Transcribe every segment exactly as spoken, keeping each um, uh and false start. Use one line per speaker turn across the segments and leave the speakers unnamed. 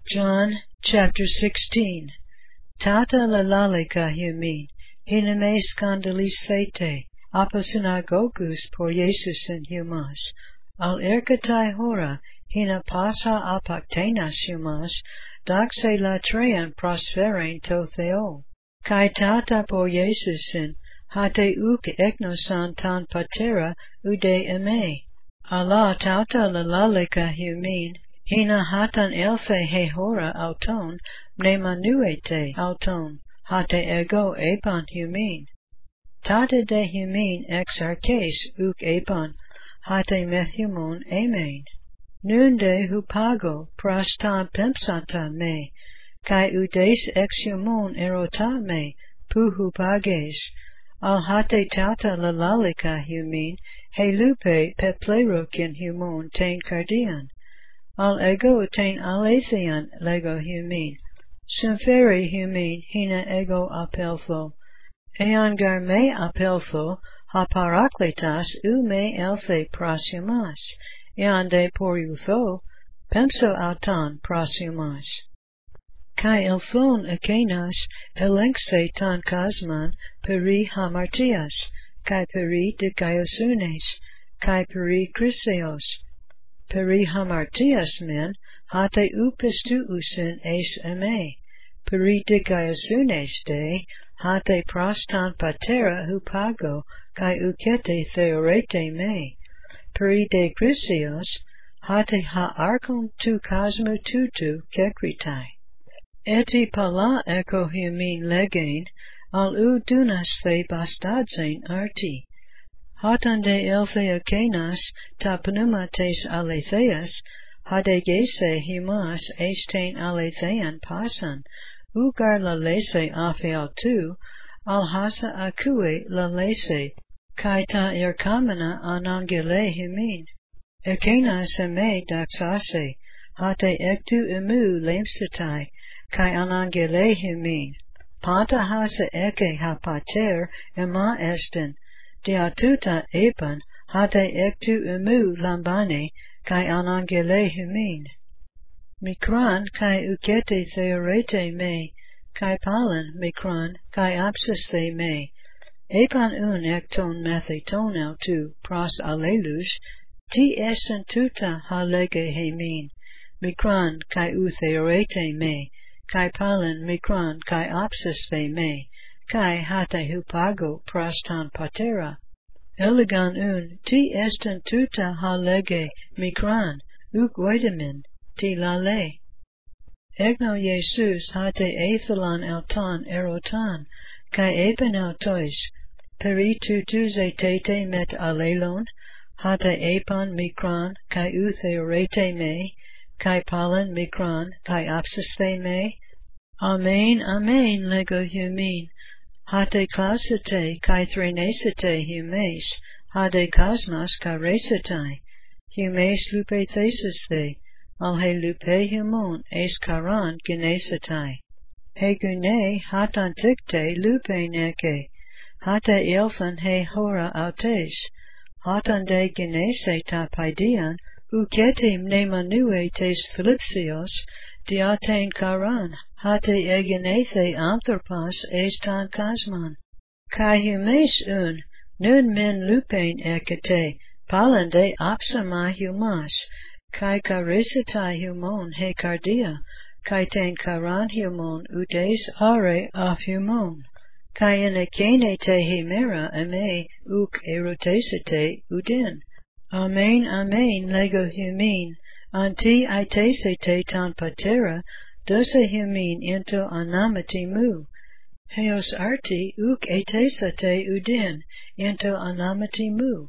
John chapter sixteen. Tata lalalika humin, hiname skandalisete, aposinagogus por Jesusin humas, al erkatai hora, hina pasa apaktenas humas, doxe latrean prosferen to theo. Kai tata por Jesusin, hate uk eknosan tan patera ude eme. Allah tauta lalalika humin, hina hatan elthe he hora auton, mnemanuete auton, hate ego epan humin. Tate de humin ex arches uk epan, hate methumon amen. Nunde hupago prastan pempsata me, kai udes ex humon erota me, pu hupages, al hate tauta lalalika humin, he lupe peplerokin humon tain cardian. Al ego tain alethian lego humin, sympheri humin hina ego apeltho, eon gar me apeltho, ha parakletas u me elthe proshumas, eon de poriutho, pempso auton proshumas. Kai elthon ekenas elenxe tan kosman peri hamartias, kai peri dikaiosunes, kai peri chryseos. Peri hamartias men, hate upistu usin es eme, peri dikaiasunes de, hate prostan patera hupago, kai ukete theorete me, peri de chrysios, hate ha archon tu cosmo tutu kekritai. Eti pala echo humin legain, al u dunas the bastadzain arti. Hatan de elthea kenas ta pneumates aletheas, hade gese humas estain alethean pasan, ugar lalese afeal tu, al hasa acue lalese, kai ta erkamena anangele humin. Ekenas eme daxase, hate ektu emu lemsetai, kai anangele humin. Panta hasa eke ha pater ema estin, diatuta epan, hate ektu emu lambane, kai anangele humin. Mikran kai ukete theorete me, kai palan mikran kai apsisthe me. Epan un ekton metheton autu pros alelus, ti esten tuta ha lege hemin. Mikran kai u theorete me, kai palan mikran kai apsisthe me. Kai hate hupago prostan patera. Elegan un, ti esten tuta ha lege mikran, uk oidemin, ti lale. Egno Jesus hate ethelon auton erotan, kai epen autois, peri tutuze tete met alelon, hate epan mikran, kai u theorete me, kai palan mikran, kai apsisthe me. Amen, amen, lego humin. Hate klasete kai threnesete humes, hade cosmos karesetai, humes lupe thesis the, al he lupe humon es karan genesetai. He gune hatan tikte lupe neke, hate elthan he hora autes, hatan de genese ta paidian, uketim nemanue tes thlipsios, diaten karan, hate egenethe anthropos estan kosman. Kai humes un, nun men lupen ekete, palande apsama humas, kai karesetai humon he cardia, kai ten karan humon udes are af humon, kai enekene te hemera eme uk erotesete udin. Amen, amen, lego humin, anti itesete tan patera, dose humin into anamati mu. Heos arti uk etesate udin into anamati mu.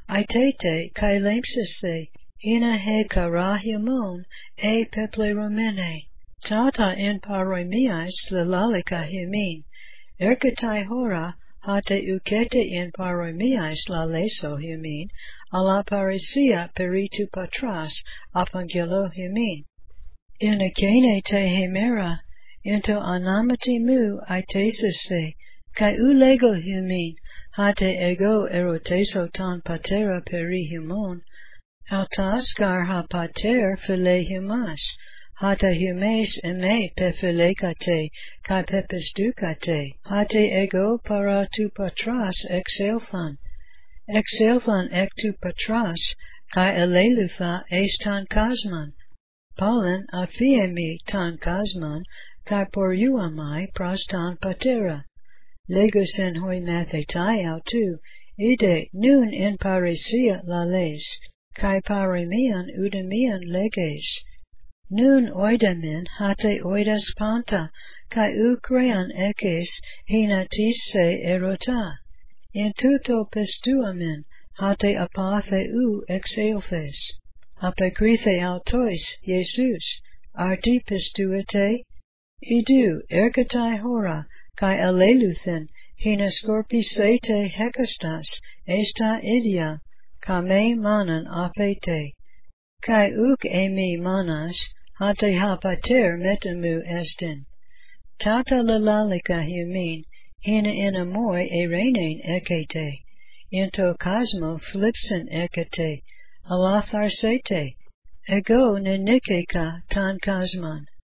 Itete kai lemsese, hina he kara humon e pepleromene. Tata in paromias lalalika humin. Erkatai hora, hate ukete in paromias laleso humin, ala paresia peritu patras apangelo humin. In akene te hemera, into anamati mu itesise, kai u lego humin, hate ego eroteso tan patera peri humon, altas gar ha pater phile humas, hata humes eme pephilegate, kai pepesducate, hate ego para tu patras exelphan, exelphan ek tu patras, kai elelutha estan kasman, pollen aphiemi tan kasman, kai poruamai prostan patera, legusen hoi mathetai autu, ide nun in paresia lales, kai paremian udemian leges, nun oidamin hate oidas panta, kai ukrean ekes hina tise erota, in tuto pestuamin, hate apathe u exelphes, apecrithe autois, Jesus, arti pestuete, idu ergatai hora, kai aleluthen, hina scorpisete hekastas, esta idia, kame manan apete, kai uk emi manas, hate hapater metamu estin. Tata lalalika humin, hina in amoi erenein ekete, into cosmo flipsen ekete, alatharsete, ego nenikeka tan kosman.